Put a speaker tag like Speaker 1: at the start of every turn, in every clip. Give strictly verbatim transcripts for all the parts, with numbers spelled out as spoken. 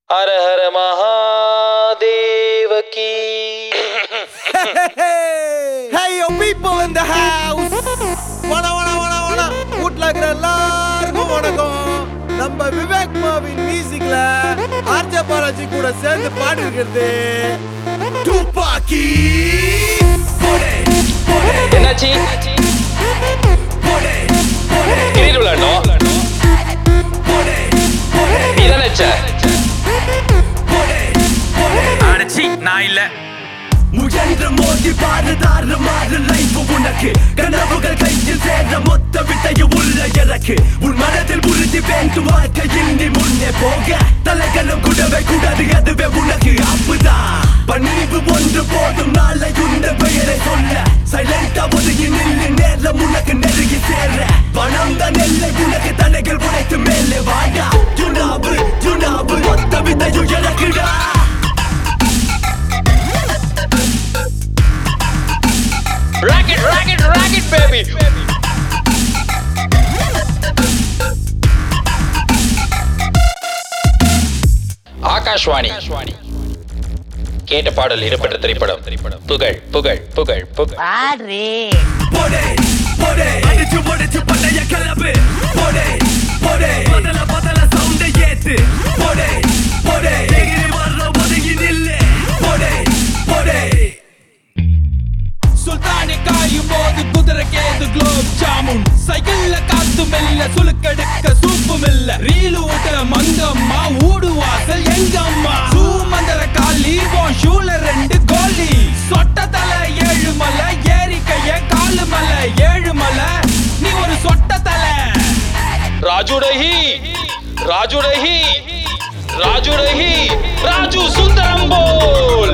Speaker 1: हर हर महादेव की.
Speaker 2: Hey yo people in the house. வண வண வண வண வீட்ல இருக்கிற எல்லாருக்கும் வணக்கம். நம்ம விவேக் மாவின் மியூசிக்ல ஆர்ஜே பாலாஜி கூட சேர்ந்து பாடி இருக்கிறது துப்பாக்கி.
Speaker 1: என்னாச்சு? கிரிக்கெட் விளையாடணும். நீ தானே
Speaker 3: அடச்சி நான் இல்ல.
Speaker 4: முயன்ற மோதி பாடுதாறு மாறு லைஃப் உனக்கு கனவுகள் கையில் சேர மொத்த விட்டைய உள்ள இறக்கு உன் மனதில் உறுதி வேண்டும் வாழ்க்கையில் நீ முன்னே போக தலைகளும் கூடவே கூடாது அதுவே உனக்கு அப்புதான் பணிவு ஒன்று போதும் நாளை உந்த பெயரை சொல்ல சைலண்டா ஒதுங்கி நில்லு நேரம் உனக்கு நெருங்கி சேர பணம் தான் எல்லை உனக்கு தலைகள் உடைத்து மேலே வாடா யுனாபு யுனாபு மொத்த விட்டையும் இறக்குடா.
Speaker 1: Rocket, rocket, rocket, baby. Akashvani கேட்ட பாடல் இடம்பெற்ற திரைப்படம் புகழ் புகழ் புகழ் புகழ்.
Speaker 5: பாடுறே
Speaker 4: போடே போடே அடிச்சு போடச்சு பண்டைய கிளப்பு போடே போடே பதல பதல சவுண்ட ஏத்து போடே போடே எகிரி வர்ற ஒதுங்கி நில்லு போடே போடே.
Speaker 3: சுல்தானி காயும் போது குதிரை கேது குலோப் ஜாமுன் சைக்கிள்ல காத்து மெல்ல சுலுக்கெடுக்க சூப்பும் இல்ல ரீலு ஓட்ட மங்கம்மா ஊடு வாசல் எங்கம்மா சூமந்தர காலி உன் ஷூல ரெண்டு கோலி சொட்ட தலை ஏழு மலை ஏரிக்கைய காலு மலை ஏழு மலை நீ ஒரு சொட்ட தலை.
Speaker 1: ராஜு ரஹி ராஜு ரஹி ராஜு ரஹி ராஜு சுந்தரம் போல்.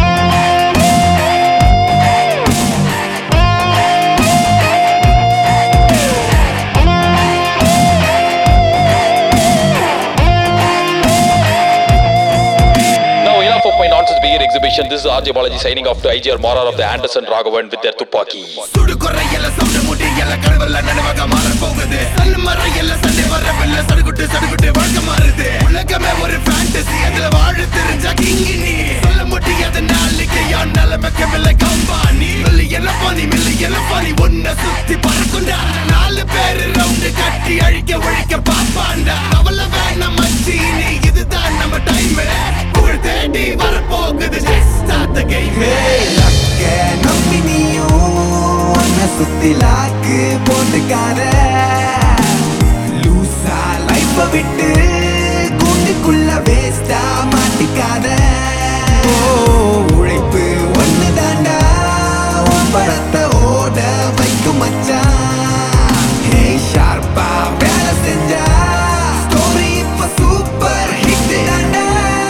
Speaker 1: Exhibition. This is R J Balaji signing off to I G R Morar of the Anderson Raghavan with their Tupaki.
Speaker 4: சுடு கொறையல சவுண்ட் முடி எல்லாம் கடவுள நனவக மாற போகுது சல்ல மறையல சண்டை வரவில்ல சடுகுட்டு சடுகுட்டு வாழ்க்கை மாறுது உலகமே ஒரு ஃபேண்டசி அதுல வாழ தெரிஞ்ச கிங்கி நீ சொல்ல முடியாத நாளைக்கு யான் நிலைமைக்கு விலை கம்பானி மில்லியன பானி மில்லியன பானி ஒன்ன சுத்தி பறக்குண்டா நாலு பேரு ரவுண்டு கட்டி அழிக்க ஒழிக்க பாப்பாண்டா அவள வேணாம் மச்சி நீ இதுதான் நம்ம டைம் புகழ் தேடி வரப்போகுது just start the game.
Speaker 6: லக்க நம்பி நீயும் ஒன்ன சுத்தி லாக்கு போட்டுக்காத லூசா லைஃப விட்டு கூண்டுக்குள்ள வேஸ்டா மாட்டிக்காத உழைப்பு ஒண்ணு தாண்டா உன் படத்தை ஓட வைக்கும் மச்சான் ஹே ஷார்ப்பா வேலை செஞ்சா ஸ்டோரி இப்ப சூப்பர் ஹிட் தாண்டா.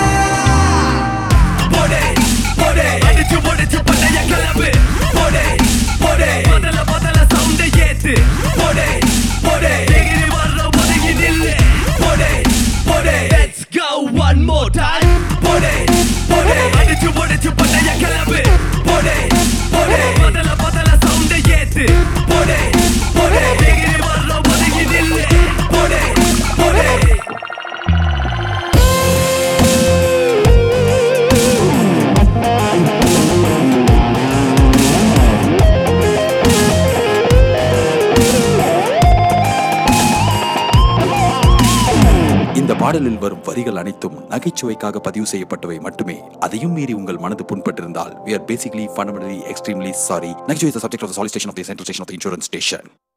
Speaker 4: போடே போடே அடிச்சு போடச்சு பண்டைய கிளப்பு போடே போடே பதல பதல சவுண்ட ஏத்து போடே போடே எகிரி வர்ற ஒதுங்கி நில்லு போடே போடே. Let's go one more time. போடே போடே அடிச்சு போடச்சு பண்டைய கிளப்பு போடே போடே பதல பதல சவுண்ட ஏத்து போடே போடே எகிரி வர்ற ஒதுங்கி நில்லு போடே போடே.
Speaker 7: இந்த பாடலில் வரும் வரிகள் அனைத்தும் நகைச்சுவைக்காக பதிவு செய்யப்பட்டவை மட்டுமே. அதையும் மீறி உங்கள் மனது புண்பட்டிருந்தால் we are basically fundamentally extremely sorry. நகைச்சுவை is the subject of the solicitation of the central station of the insurance station.